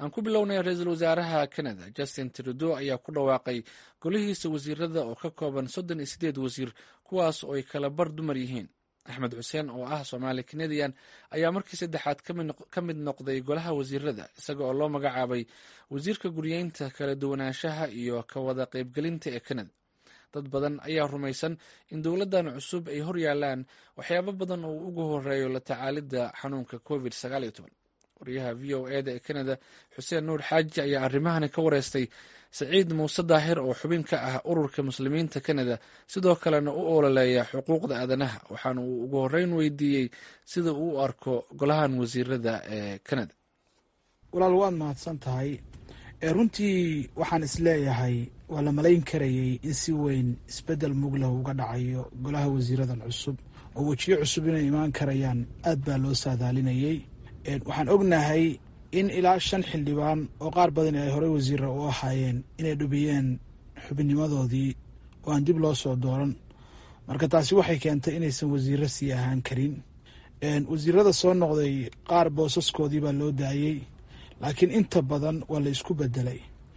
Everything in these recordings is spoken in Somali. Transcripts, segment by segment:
aan ku bilownay ra-iisul wasaaraha Canada Justin Trudeau ayaa ku dhawaaqay golihiisa wasiirada oo ka kooban 38 wasiir kuwaas oo ay kala bar dumar yihiin. Axmed Xuseen oo ah Soomaali Canadian ayaa markii saddexaad ka mid noqday golaha wasiirada isaga oo loo magacaabay wasiirka guryeynta kala duwanaanshaha iyo ka wada qaybgelinta ee Canada. dad badan ayaa rumaysan in dowladdan cusub ay hor yaalaan waxyaabo badan oo ugu horeeyo la tacaalidda xanuunka COVID-19. wariyaha VOA-da ee Canada Xuseen Nuur Xaaji ayaa arrimahani ka wareystay Saciid Muuse Daahir oo xubin ka ah ururka muslimiinta Canada sidoo kalena u ololeeya xuquuqda aadanaha waxaana uu ugu horreyn weydiiyey sida uu u arko golahan wasiirada ee Canada. walaal waad mahadsan tahay. runtii waxaan isleeyahay waa la malayn karayay in si weyn isbeddel muglah uga dhacayo golaha wasiiradan cusub oo wejiyo cusub inay imaan karayaan aad baa loo saadaalinayay. waxaan ognahay in ilaa 5 xildhibaan oo qaar badan ay horey wasiira u ahaayeen inay dhubiyeen xubinnimadoodii oo aan dib loo soo dooran, marka taasi waxay keentay inaysan wasiiro sii ahaan karin. wasiirada soo noqday qaar boosaskoodii baa loo daayey, laakiin inta badan waa la isku bedelay.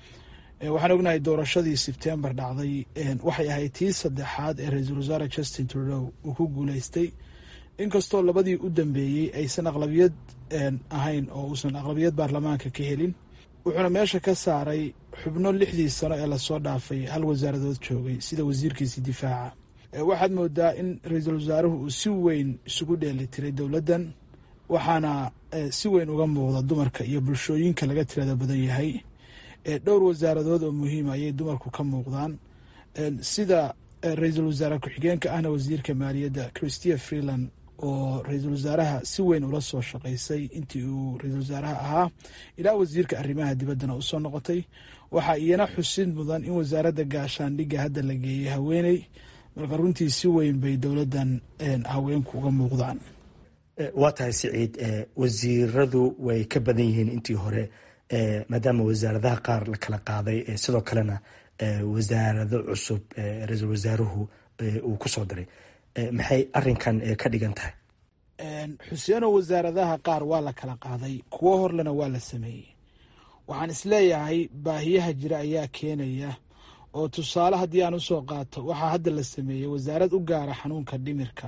waxaan ognahay doorashadii Sebtembar dhacday waxay ahayd tii saddexaad ee ra-iisul wasaare Justin Trudeau uu ku guuleystay, inkastoo labadii u dambeeyey aysan aqlabiyad ahayn oo uusan aqlabiyad baarlamaanka ka helin. wuxuuna meesha ka saaray xubno 6dii sano ee lasoo dhaafay hal wasaaradood joogay sida wasiirkiisii difaaca. waxaad moodaa in ra-iisul wasaaruhu uu si weyn isugu dheeli tiray dowladdan, waxaana si weyn uga muuqda dumarka iyo bulshooyinka laga tirada badan yahay. dhowr wasaaradood oo muhiima ayay dumarku ka muuqdaan, sida ra-iisul wasaare ku-xigeenka ahna wasiirka maaliyadda Chrystia Freeland oo ra-iisul wasaaraha si weyn ula soo shaqaysay intii uu ra-iisul wasaaraha ahaa ilaa wasiirka arrimaha dibaddana usoo noqotay. waxaa iyana xusid mudan in wasaaradda gaashaandhigga hadda la geeyey haweeney, marka runtii si weyn bay dowladdan haweenku uga muuqdaan. waa tahay Siciid, wasiiradu way ka badan yihiin intii hore maadaama wasaaradaha qaar la kala qaaday, sidoo kalena wasaarado cusub ra-iisul wasaaruhu uu ku soo diray. maxay arinkan ka dhigan tahay? xuseeno, wasaaradaha qaar waa la kala qaaday, kuwo horlena waa la sameeyey. waxaan isleeyahay baahiyaha jira ayaa keenaya, oo tusaale haddii aan usoo qaato waxaa hadda la sameeyey wasaarad u gaara xanuunka dhimirka,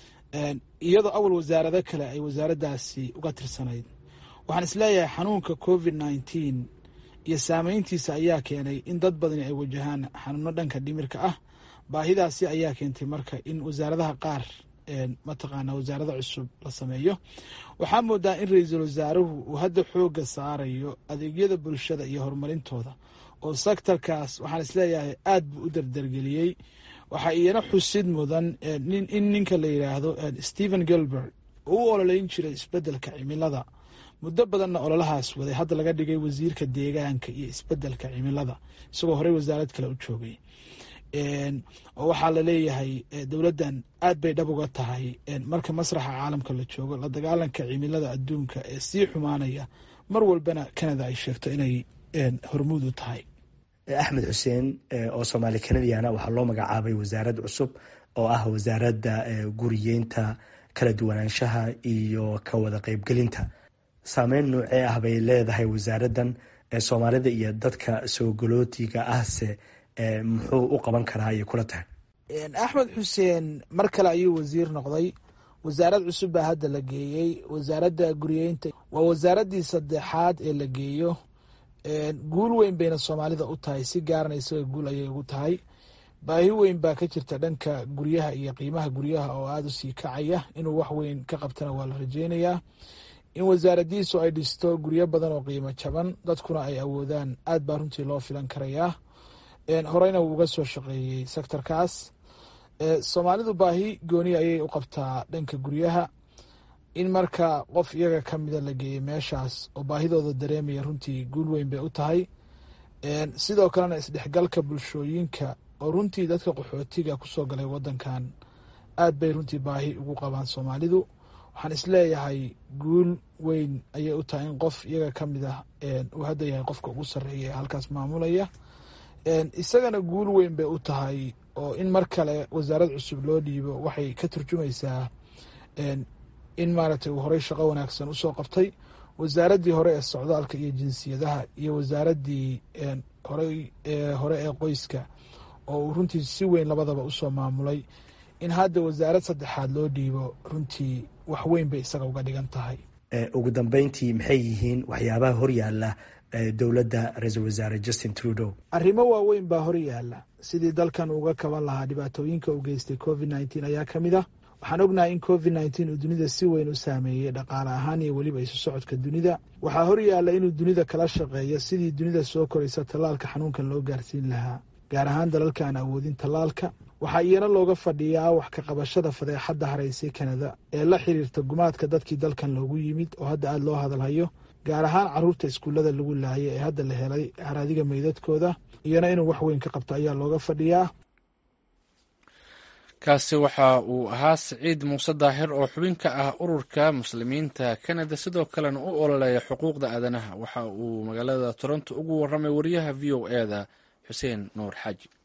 iyadoo awal wasaarado kale ay wasaaraddaasi uga tirsanayd. waxaan isleeyahay xanuunka COVID-19 iyo saameyntiisa ayaa keenay in dad badani ay wajahaan xanuuno dhanka dhimirka ah. baahidaasi ayaa keentay marka in wasaaradaha qaar mataqaanaa wasaarada cusub la sameeyo. waxaa moodaa in ra-iisul wasaaruhu uu hadda xoogga saarayo adeegyada bulshada iyo horumarintooda, oo sektarkaas waxaan isleeyahay aad buu u dardargeliyey. waxaa iyana xusid mudan in ninka la yidhaahdo Stephen Gilbert uu u ololeyn jiray isbeddelka cimilada, muddo badanna ololahaas waday, hadda laga dhigay wasiirka deegaanka iyo isbeddelka cimilada isagoo horey wasaarad kale u joogay. oo waxaa la leeyahay dowladdan aad bay dhab uga tahay marka masraxa caalamka la joogo la dagaalanka cimilada adduunka ee sii xumaanaya, mar walbana Canada ay sheegto inay hormuud u tahay. Axmed Xuseen oo Soomaali Canadian waxaa loo magacaabay wasaarad cusub oo ah wasaaradda guryeynta kala duwanaanshaha iyo ka wada qaybgelinta. saameyn noocee ah bay leedahay wasaaraddan Soomaalida iyo dadka soo galootiga ahse muxuu u qaban karaa ay kula tahay? Axmed Xuseen mar kale ayuu wasiir noqday, wasaarad cusub baa hadda la geeyey. wasaaradda guryeynta waa wasaaraddii saddexaad ee la geeyo. guul weyn bayna Soomaalida u tahay, si gaarana isaga guul ayay ugu tahay. baahi weyn baa ka jirta dhanka guryaha iyo qiimaha guryaha oo aada u sii kacaya. inuu wax weyn ka qabtana waa la rajeynayaa. in wasaaraddiisu ay dhisto guryo badan oo qiimo jaban, dadkuna ay awoodaan, aad baa runtii loo filan karayaa. horeyna wuu uga soo shaqeeyey sektarkaas. Soomaalidu baahi gooni ayay u qabtaa dhanka guryaha. in marka qof iyaga ka mida la geeyey meeshaas oo baahidooda dareemaya runtii guul weyn bay u tahay. sidoo kalena isdhexgalka bulshooyinka oo runtii dadka qaxootiga kusoo galay wadankan aad bay runtii baahi ugu qabaan Soomaalidu. waxaan isleeyahay guul weyn ayay u tahay in qof iyaga ka mid ah uu hadda yahay qofka ugu sarreeya ee halkaas maamulaya. isagana guul weyn bay u tahay, oo in mar kale wasaarad cusub loo dhiibo waxay ka turjumaysaa in maaragtay uu horey shaqo wanaagsan usoo qabtay. wasaaraddii hore ee socdaalka iyo jinsiyadaha iyo wasaaraddii hore ee qoyska oo uu runtii si weyn labadaba usoo maamulay in hadda wasaarad saddexaad loo dhiibo runtii wax weyn bay isaga uga dhigan tahay. ugu dambeyntii maxay yihiin waxyaabaha horyaala dowladda ra-iisul wasaare Justin Trudeau? arrimo waaweyn baa hor yaala sidii dalkan uga kaban lahaa dhibaatooyinka u geystay COVID-19 ayaa ka mid ah. waxaan ognahay in COVID-19 uu dunida si weyn u saameeyey dhaqaale ahaan iyo weliba isu socodka dunida. waxaa hor yaala inuu dunida kala shaqeeyo sidii dunida soo koraysa tallaalka xanuunkan loo gaarsiin lahaa, gaar ahaan dalalka aan awoodin tallaalka. waxaa iyana looga fadhiyaa wax ka qabashada fadeexadda haraysay Kanada ee la xiriirta gumaadka dadkii dalkan loogu yimid oo hadda aada loo hadalhayo, gaar ahaan caruurta iskuullada lagu laayay ee hadda la helay haraadiga meydadkooda. iyana inuu wax weyn ka qabto ayaa looga fadhiyaa. kaasi waxa uu ahaa Siciid Muuse Daahir oo xubin ka ah ururka muslimiinta Kanada sidoo kalena u ololeeya xuquuqda aadanaha. waxa uu magaalada Toronto ugu warramay wariyaha VOA-da Xuseen Nuur Xaaji.